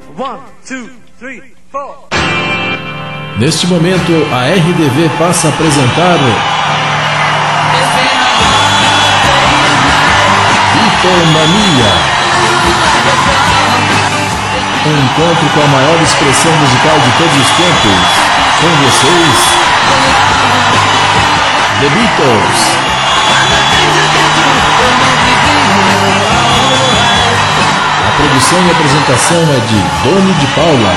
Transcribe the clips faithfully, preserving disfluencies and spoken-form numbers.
One, two, three, four. Neste momento, a R D V passa a apresentar Beatlemania, um encontro com a maior expressão musical de todos os tempos. Com vocês, The Beatles. A produção e apresentação é de Doni de Paula.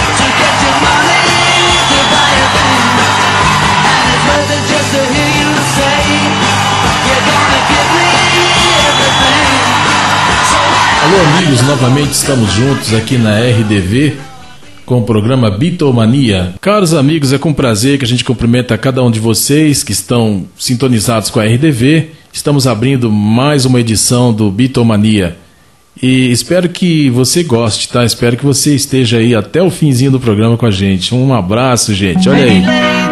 Alô amigos, novamente estamos juntos aqui na R D V com o programa Beatlemania. Caros amigos, é com prazer que a gente cumprimenta cada um de vocês que estão sintonizados com a R D V. Estamos abrindo mais uma edição do Beatlemania e espero que você goste, tá? Espero que você esteja aí até o finzinho do programa com a gente. Um abraço, gente. Olha aí.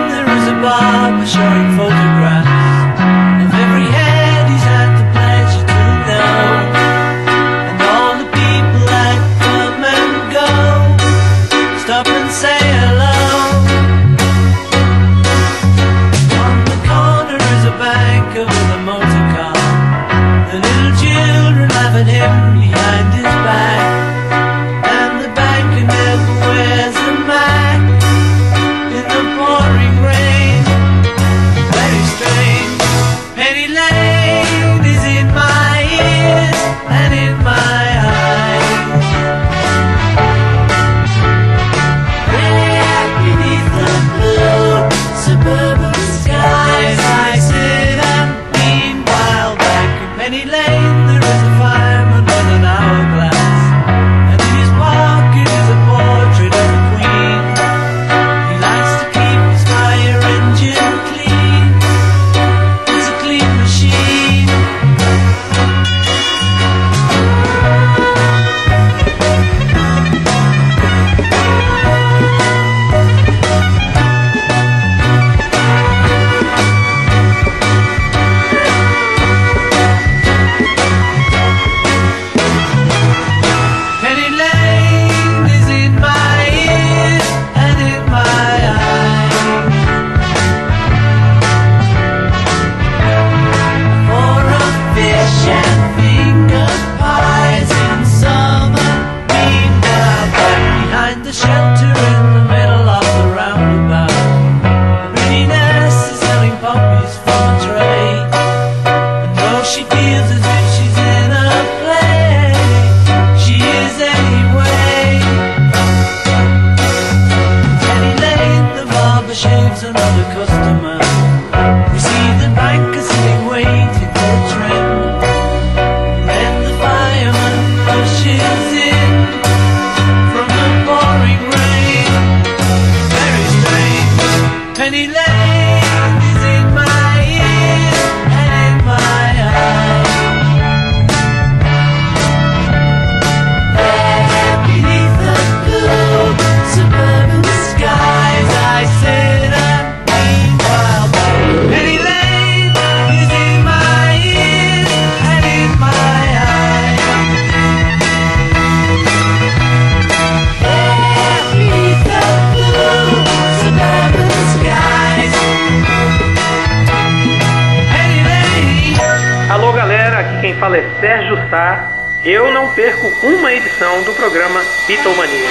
Sérgio Sá, eu não perco uma edição do programa Beatlemania.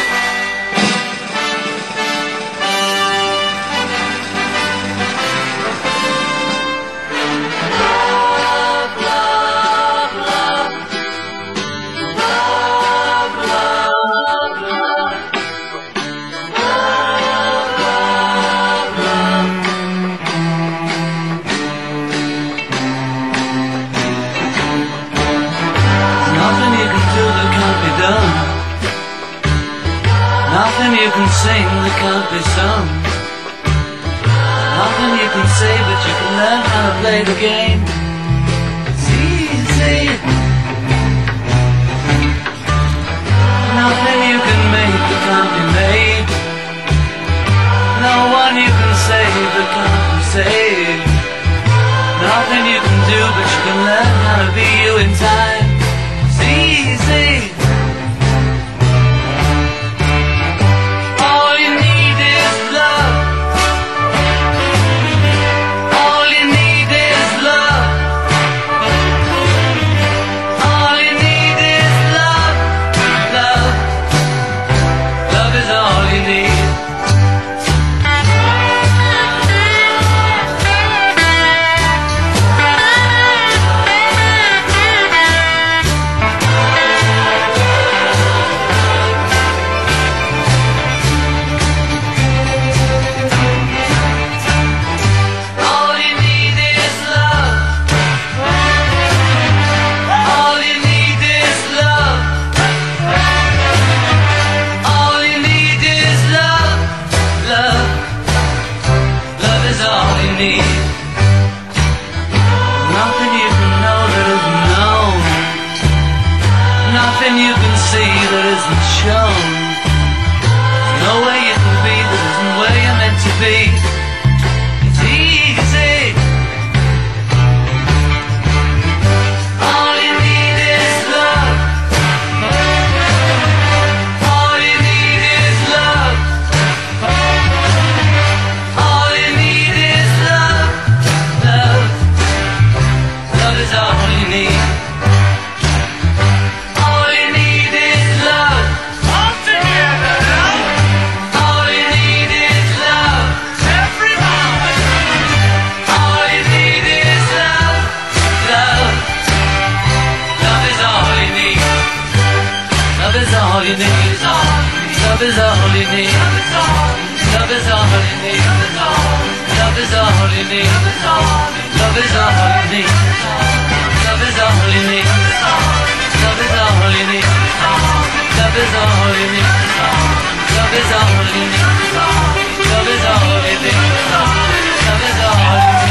Nothing you can sing that can't be sung. Nothing you can say, but you can learn how to play the game. It's easy. Nothing you can make that can't be made. No one you can save that can't be saved. Nothing you can do, but you can learn how to be you in time. It's easy. Love is all you need. Love is all you need. Love is all you need. Love is all you need. Love is all you need. Love is all you need. Love is all you need. Love is all you need. Love is all you need. Love is all you need.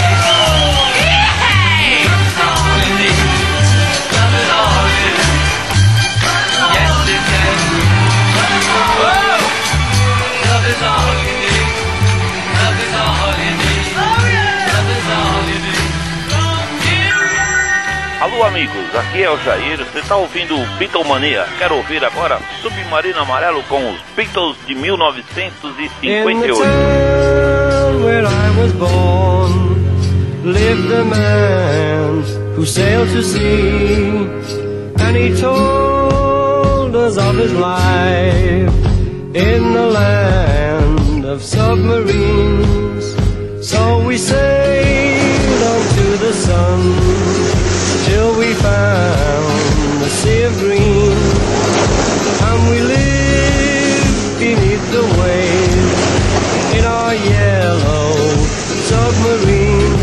Alô amigos, aqui é o Jair, você está ouvindo o Beatlemania. Quero ouvir agora Submarino Amarelo com os Beatles de mil novecentos e cinquenta e oito. Where I was born lived a man who sailed to sea, and he told us of his life in the land of submarines. So we sailed on to the sun till we found the sea of green, and we lived beneath the waves in our yellow submarine.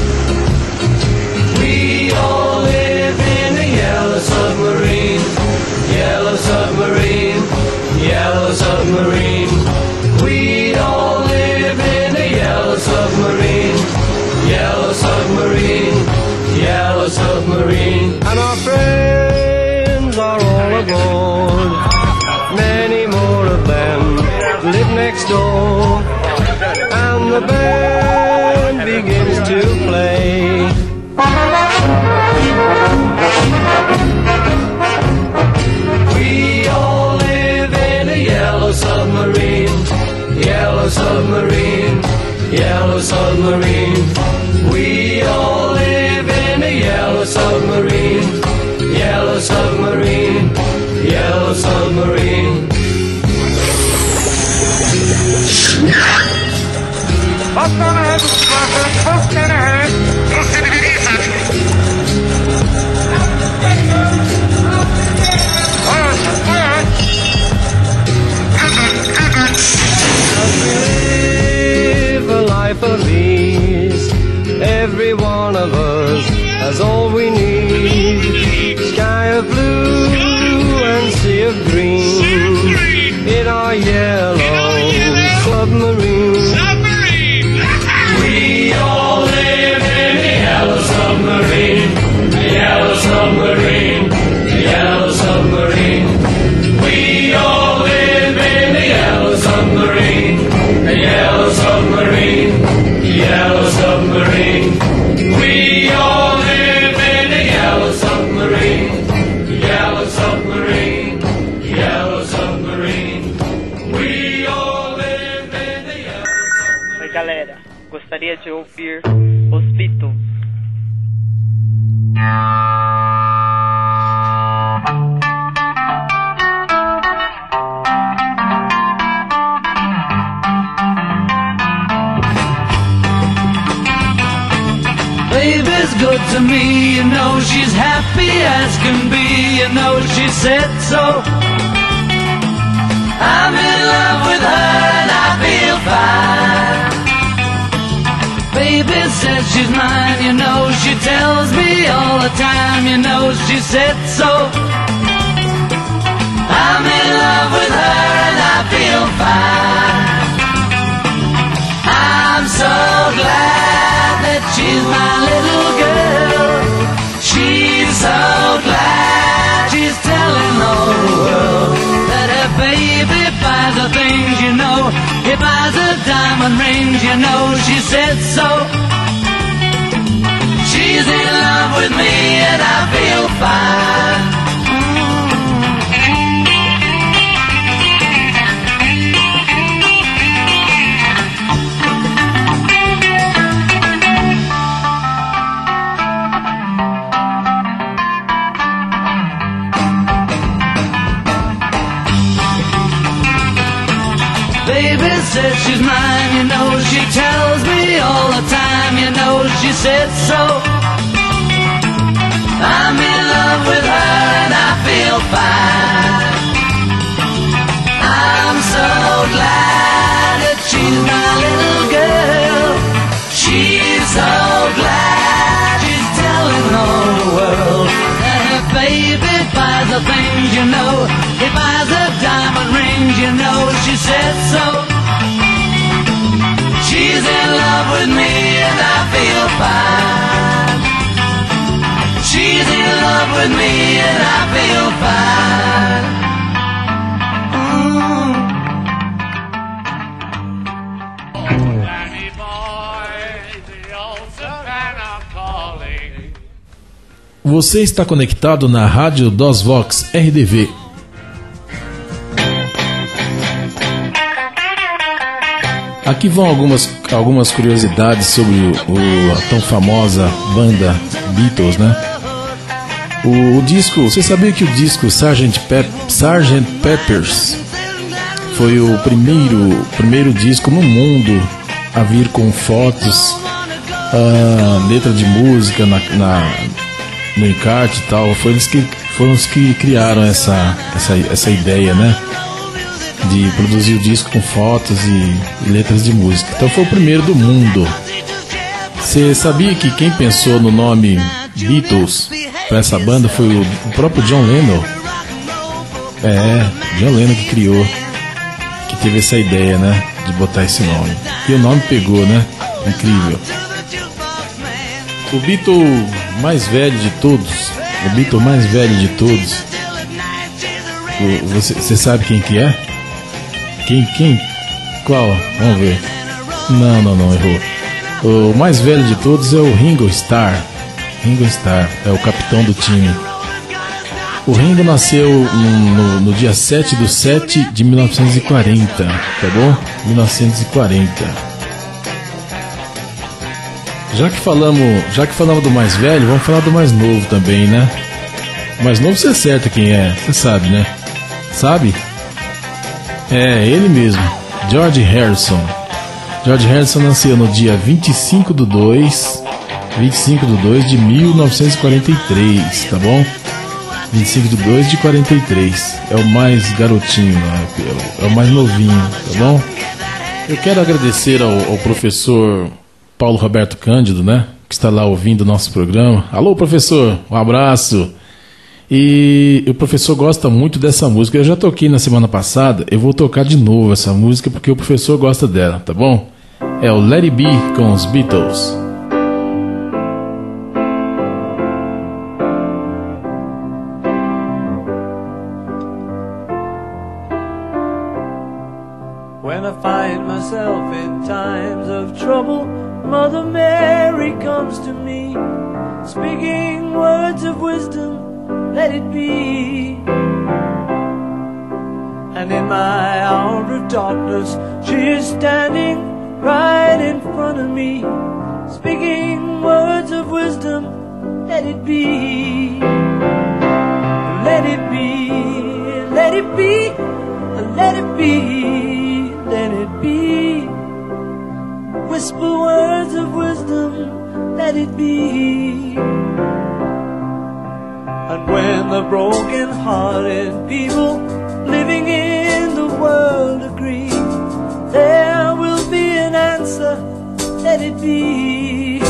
We all live in a yellow submarine, yellow submarine, yellow submarine. We all live in a yellow submarine, yellow submarine, yellow submarine. And our friends are all aboard, many more of them live next door, and the band begins to play. We all live in a yellow submarine, yellow submarine, yellow submarine. We all live in a yellow submarine, yellow submarine, yellow submarine. Up on ahead, up on ahead. We live a life of ease. Every one of us has all we need. Sky of blue and sea of green in our yellow submarine. We all live in a yellow submarine, a yellow submarine, a yellow submarine. We all live in a yellow submarine, a yellow submarine, a yellow submarine. We all live in a yellow submarine, a yellow submarine, a yellow submarine. We all live in a yellow submarine. Oi galera, gostaria de ouvir os Beatles. Baby's good to me, you know she's happy as can be, you know she said so. I'm in love with her and I feel fine. Baby says she's mine, you know she tells me all the time, you know she said so. I'm in love with her and I feel fine. I'm so glad that she's my little girl. She's so glad she's telling all the world that her baby buys the things, you know. He buys her diamond rings, you know she said so. She's in love with me and I feel fine. Baby says she's mine, you know she tells me all the time, you know she said so. I'm in love with her and I feel fine. I'm so glad that she's my little girl. She's so glad she's telling all the world that her baby buys the things you know. He buys her diamond rings, you know. She said so. She's in love with me and I feel fine. She's in love with me and I feel fine. Mm. Danny boy, the old Savannah calling. Você está conectado na Rádio Dos Vox R D V. Aqui vão algumas, algumas curiosidades sobre o, o, a tão famosa banda Beatles, né? O, o disco, você sabia que o disco sergeant Pep, sergeant Pepper's foi o primeiro, primeiro disco no mundo a vir com fotos, uh, letra de música na, na, no encarte e tal? Foi eles que, foram os que criaram essa, essa, essa ideia, né? De produzir o disco com fotos e, e letras de música. Então foi o primeiro do mundo. Você sabia que quem pensou no nome Beatles para essa banda foi o, o próprio John Lennon? É, John Lennon que criou, que teve essa ideia, né, de botar esse nome. E o nome pegou, né? Incrível. O Beatle mais velho de todos, o Beatle mais velho de todos, o, você, você sabe quem que é? Quem, quem? Qual? Vamos ver. Não, não, não, errou. O mais velho de todos é o Ringo Starr. Ringo Starr é o capitão do time. O Ringo nasceu no, no, no dia sete de sete de mil novecentos e quarenta, tá bom? mil novecentos e quarenta. Já que falamos, já que falamos do mais velho, vamos falar do mais novo também, né? O mais novo você acerta quem é, você sabe, né? Sabe? É, ele mesmo, George Harrison. George Harrison nasceu no dia vinte e cinco de dois de mil novecentos e quarenta e três, tá bom? vinte e cinco de dois de quarenta e três. É o mais garotinho, né? É o mais novinho, tá bom? Eu quero agradecer ao, ao professor Paulo Roberto Cândido, né? Que está lá ouvindo o nosso programa. Alô, professor, um abraço. E o professor gosta muito dessa música. Eu já toquei na semana passada. Eu vou tocar de novo essa música porque o professor gosta dela, tá bom? É o Let It Be com os Beatles. When I find myself in times of trouble, Mother Mary comes to me, speaking words of wisdom. Let it be. And in my hour of darkness, she is standing right in front of me, speaking words of wisdom. Let it be. Let it be. Let it be. Let it be. Let it be. Whisper words of wisdom. Let it be. And when the broken-hearted people living in the world agree, there will be an answer, let it be.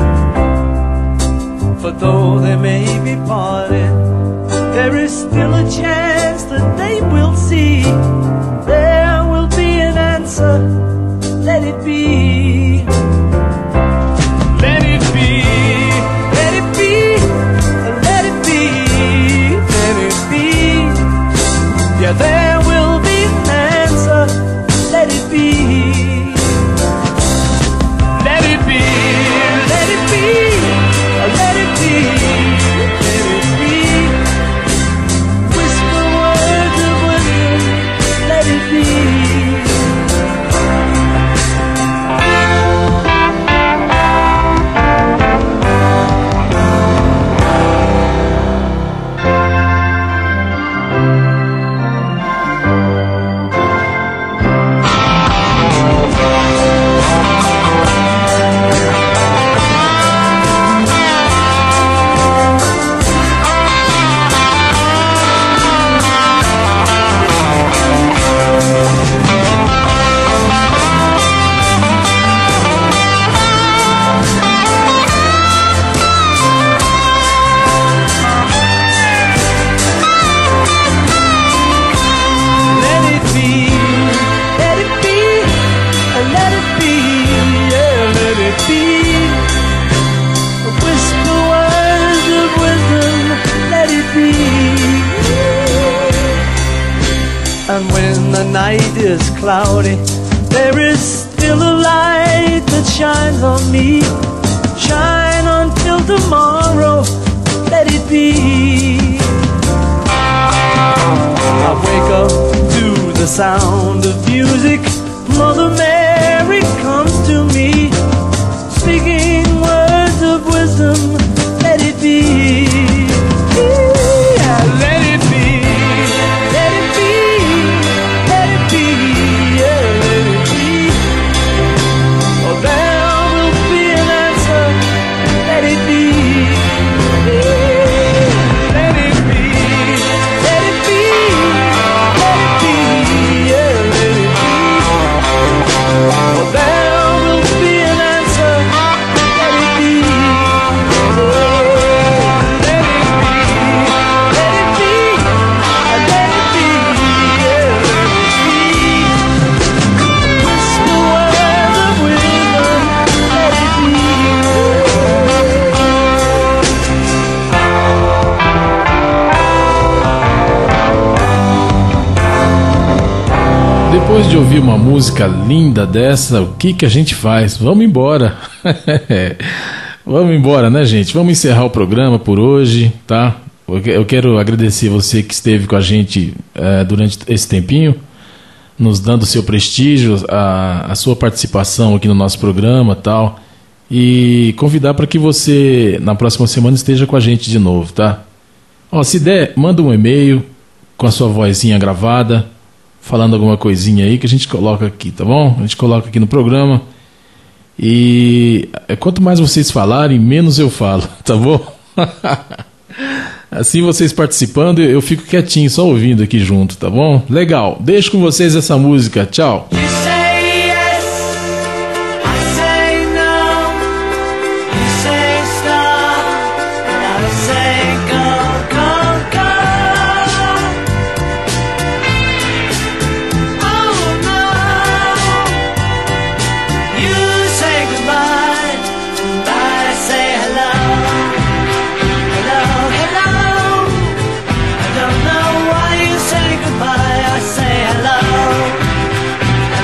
For though they may be parted, there is still a chance that they will see. There will be an answer, let it be. Let it be, let it be. Let it be, let it be. Yeah, there will be an answer. Let it be. Let it be, let it be. Let it be, let it be. Whisper words of wisdom. be. Whisper words of wisdom, let it be. And when the night is cloudy, there is still a light that shines on me. Shine until tomorrow, let it be. I wake up to the sound of music. Mother Mary comes to me, speaking words of wisdom, let it be. Yeah, let it be. Let it be. Let it be. Yeah, let it be. Oh, there will be an answer, let it be. Let it be. Let it be. Let it be. Yeah, let it be. Oh, there will be an answer, let it be. Let it be. Let it be. Let it be. Yeah, let it be. Whisper words of wisdom, let it be. Depois de ouvir uma música linda dessa, o que que a gente faz? Vamos embora. Vamos embora, né, gente? Vamos encerrar o programa por hoje, tá? Eu quero agradecer você que esteve com a gente é, durante esse tempinho, nos dando seu prestígio, a, a sua participação aqui no nosso programa, tal, e convidar para que você na próxima semana esteja com a gente de novo, tá? Ó, se der, manda um e-mail com a sua vozinha gravada, falando alguma coisinha aí que a gente coloca aqui, tá bom? A gente coloca aqui no programa. E quanto mais vocês falarem, menos eu falo, tá bom? Assim vocês participando, eu fico quietinho, só ouvindo aqui junto, tá bom? Legal, deixo com vocês essa música, tchau. You say yes, I say no. You say stop, and I say go, go, go. Oh no. You say goodbye, and I say hello. Hello, hello. I don't know why you say goodbye, I say hello.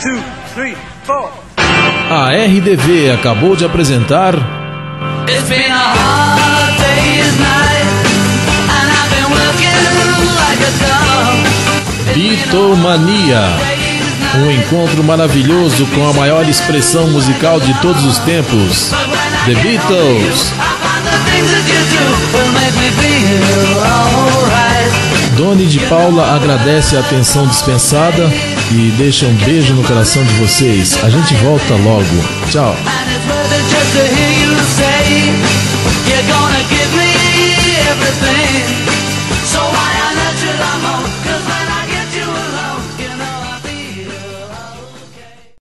two, three, four. A R D V acabou de apresentar It's been a hard day's night, and I've been working like a dog. Beatlemania, um encontro maravilhoso com a maior expressão musical de todos os tempos, The Beatles. Doni de Paula agradece a atenção dispensada e deixa um beijo no coração de vocês. A gente volta logo. Tchau. You're gonna give me everything.